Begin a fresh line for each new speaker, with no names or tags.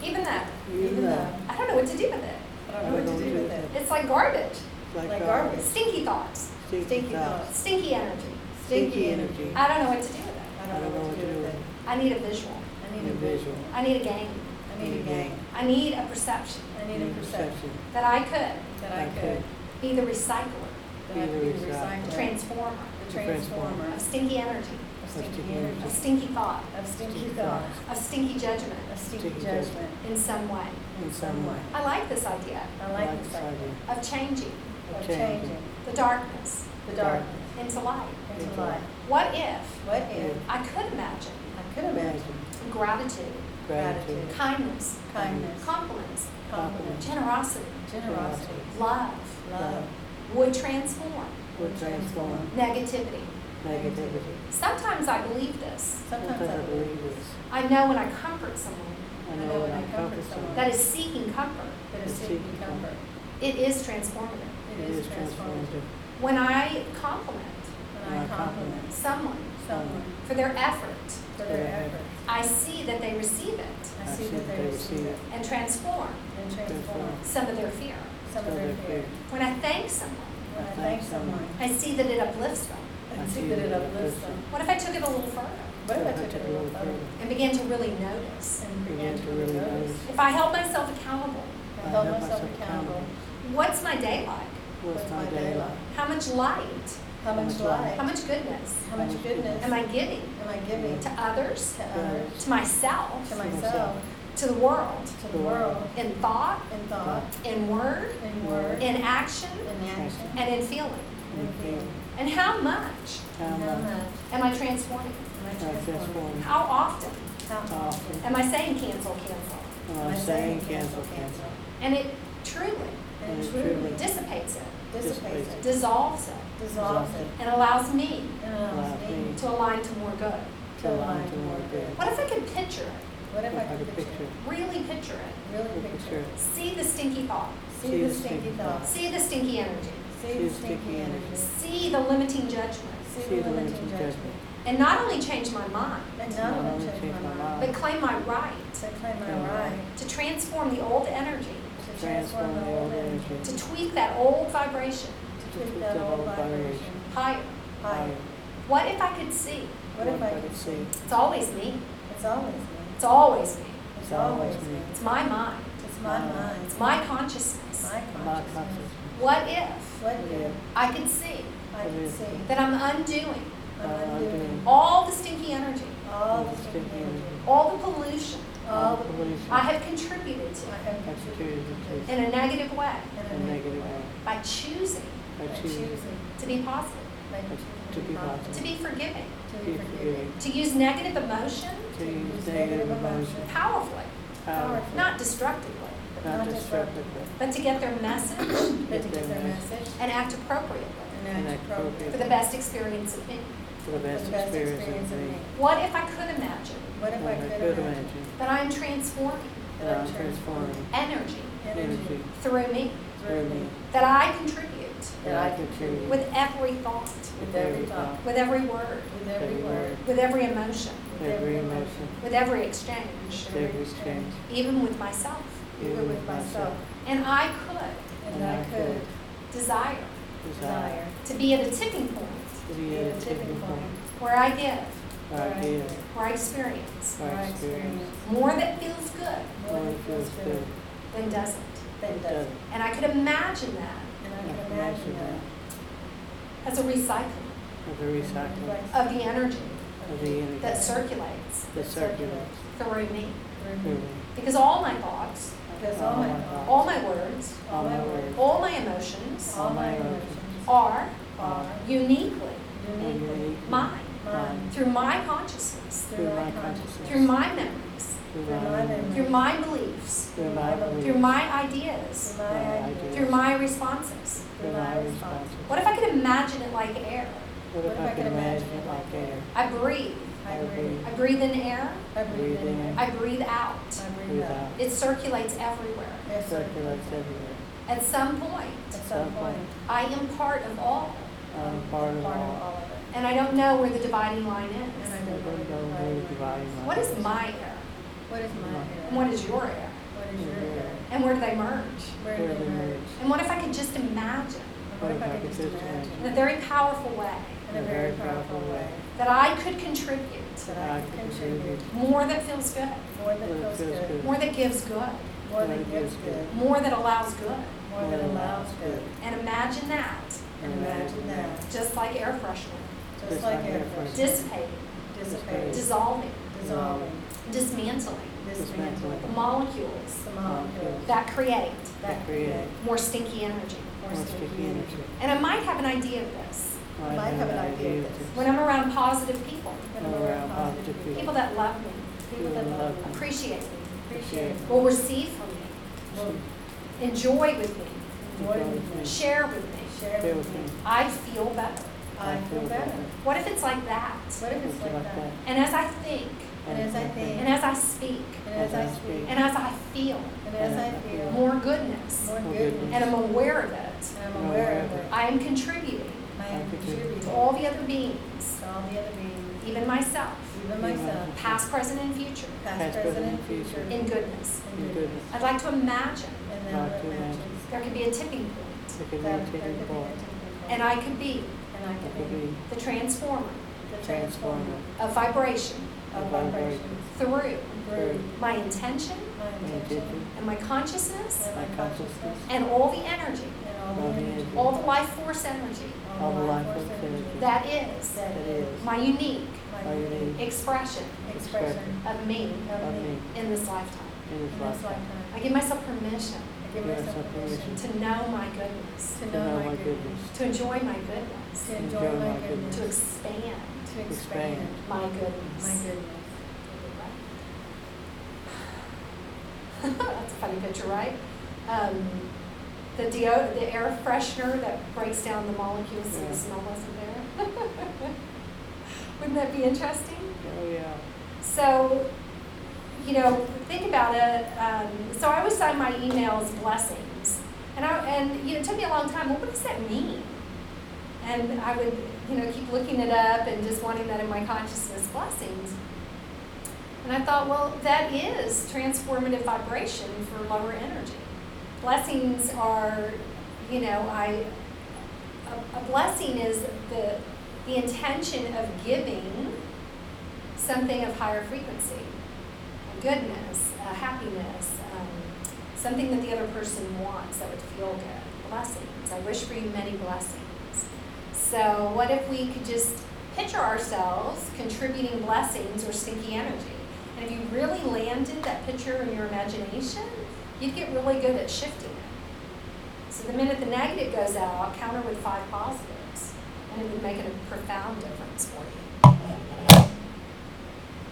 Even though.
Even though.
I don't know what to do with it.
I don't know what to do with it.
It's like garbage.
Like garbage.
Stinky thoughts.
Stinky thoughts.
Stinky energy.
Stinky energy.
I don't know what to do with it.
I don't know what to do with it.
I need a visual.
I need a visual.
I need a game.
I need a game.
I need a perception
I need a perception.
that I could
That I could.
be the recycler,
That I could be the
the
recycler.
transformer
The transformer.
of stinky energy,
Of stinky
of
energy.
stinky thought,
Of stinky thought.
of stinky judgment
Of stinky
Stinky
judgment.
in some way.
In some way.
I like this idea
I like this idea.
of changing
Of changing
the darkness
the darkness
into light.
into light.
What if
What if
I could imagine
I could imagine
gratitude,
gratitude,
kindness,
kindness,
compliments,
confidence,
generosity,
generosity,
love
love
would transform
would transform
negativity?
negativity?
Sometimes I believe this.
Sometimes I believe this.
I know when I comfort someone
I know when I comfort someone
that is seeking comfort,
that is seeking comfort,
it is transformative.
it is transformative.
When I compliment
When I compliment
someone
someone
for their effort,
for their effort,
I see that they receive it
I see that they receive it
and transform
and transform
some of their fear.
some of their fear.
When I thank someone,
When I thank someone,
I see that it uplifts them.
I see that it uplifts them.
What if I took it a little further
What if I took it a little further
and began to really notice?
and began to really notice?
If I held myself accountable,
I held myself accountable.
what's my day like?
What's my day like?
How much light?
How much light?
How much goodness
How much goodness
am I giving
am I giving
to others,
to others,
to myself,
to myself,
to the world,
to the world,
in thought,
in thought,
in word,
in word,
in action,
in action,
and in feeling?
in feeling?
And how much
How much
am I transforming?
am I transforming?
How often
How often
am I saying cancel, cancel?
am I saying cancel, cancel?
And it truly
And it truly
dissipates it,
dissipates it,
dissolves it,
dissolves it,
and allows me
and allows me
to align to more good.
to align to more good.
What if I could picture it,
What if I could picture,
really picture it,
really picture,
see the stinky thought,
see the stinky thoughts,
see the stinky energy,
see the stinky energy,
see the limiting judgment,
see the limiting judgment,
and not only change my mind,
and not only change my mind,
but claim my right
to claim my right
to transform the old energy,
to transform the old energy,
to tweak that old vibration
to tweak that old vibration
higher.
higher.
What if I could see?
What if I could see?
It's always me.
It's always me.
It's always me.
It's always me.
It's my mind.
It's my mind.
It's my consciousness.
My
My
consciousness.
consciousness.
What if
What if
I could see
I could see
that I'm undoing
I'm undoing
all the stinky energy,
all the stinky energy,
all the pollution
all the
pollution
I have contributed to
I have
executed
contributed
in a negative way
in
in a negative way
by choosing
by
by
choosing
choosing
to be positive,
by
to be positive,
to be forgiving,
to
to
be
be
forgiving,
forgiving,
to use negative emotion
to use negative emotion
powerfully,
powerfully,
not destructively,
not destructively,
but to get their message
but to get their message
and act appropriately
and act appropriately
for the best experience of me.
for the best experience of me.
What if I could imagine
What if I
And
could imagine
that I'm transforming
that I'm transforming
energy
energy
through me,
through me,
that I contribute
that I contribute
with every thought,
with every thought,
with every word,
with every word,
with every emotion,
with every emotion,
with every exchange,
with every exchange,
even with myself.
even with myself,
And I could
and I could
desire
desire
to be at a tipping point
to be at a tipping point
where I give,
where I give,
where I experience
where
where
I
I
experience
experience
more that feels good
more than feels good
than doesn't.
than doesn't.
And I could imagine that
And I can imagine that
as a recycling
of the recycling
of the energy
of the energy
that circulates
that circulates
through me.
through me.
Because all my thoughts,
Because all my thoughts,
all my words,
all my words,
all my emotions
all my emotions
are
are
uniquely
uniquely
mine
mine
through my consciousness,
through my consciousness,
through my memories,
through
through my
my
memories,
through my beliefs,
through my beliefs,
through my ideas,
through my ideas,
through my responses.
through my responses.
What if I could imagine it like air?
What if I could imagine it like air?
I breathe.
I breathe.
I breathe in air.
I breathe in.
I breathe out.
I breathe
Breathe
out.
out.
It circulates everywhere.
It
Circulates everywhere.
At some point,
At some point,
I am part of all,
I'm part of
part of
all.
all of it.
and I don't know where the dividing line
And
is.
I
I
don't
don't know where the dividing line
What is my air?
What is my
And
air?
what is your air?
What is your good?
And where do they merge?
Where do they merge?
And what if I could just imagine
And what if I could just
in
imagine
a very powerful way
in a very powerful way
that I could contribute
that I could contribute
more that feels good,
more that feels good,
more that gives good,
more that gives good,
more that allows good?
more that allows good?
And imagine that,
And imagine that,
just like air freshener,
just like air freshener,
dissipating,
dissipating,
dissolving,
dissolving,
dismantling
dismantling
the molecules
the molecules
that create
that create
more stinky energy.
more sticky energy.
And I might have an idea of this
You might have an idea of this
when I'm around positive people,
when we're around positive
people
people,
that love me,
people that love me,
appreciate me,
appreciate me,
will receive from me,
will
enjoy with me,
enjoy with me,
share with me.
share with me.
I feel better.
I feel better.
What if it's like that?
What if it's like that?
And as I think,
And as I think,
and as I speak,
and as I speak,
and as I feel
and as I feel
more goodness,
more
more
goodness,
and I'm aware of it,
and I'm aware of it,
I am contributing
I am contributing
to all the other beings,
to all the other beings,
even myself,
even myself,
past, present, and future,
past, present, and future,
in goodness.
in goodness.
I'd like to imagine
And then
Like to
it
imagine.
matches.
there could be a tipping point,
It could be
That
a
there
tipping
could be a
point.
tipping point.
and I could be
And I
It
could
could
be
be
the transformer
the transformer
of vibration
of vibrations
through
through
my intention
my intention
and my consciousness
and my consciousness
and all the energy,
and all the energy,
all the life force energy
all the life
force
force energy
that is
that is
my unique
my
unique
expression
expression
of me
of me
in this lifetime.
in
in
this
this
lifetime.
lifetime.
I give myself permission
I give
Give
myself
myself
permission
to know my goodness,
to
To
know my goodness,
to enjoy my goodness,
to enjoy my goodness,
to expand
to expand
my goodness.
my goodness.
That's a funny picture, right? The air freshener that breaks down the molecules so
Yeah.
the smell wasn't there. Wouldn't that be interesting?
Oh, yeah.
So, think about it. So I always sign my emails blessings, and it took me a long time. Well, what does that mean? And I would, keep looking it up and just wanting that in my consciousness, blessings. And I thought, well, that is transformative vibration for lower energy. Blessings are, a blessing is the intention of giving something of higher frequency, a goodness, a happiness, something that the other person wants that would feel good. Blessings. I wish for you many blessings. So what if we could just picture ourselves contributing blessings or stinky energy? And if you really landed that picture in your imagination, you'd get really good at shifting it. So the minute the negative goes out, counter with 5 positives, and it would make a profound difference for you.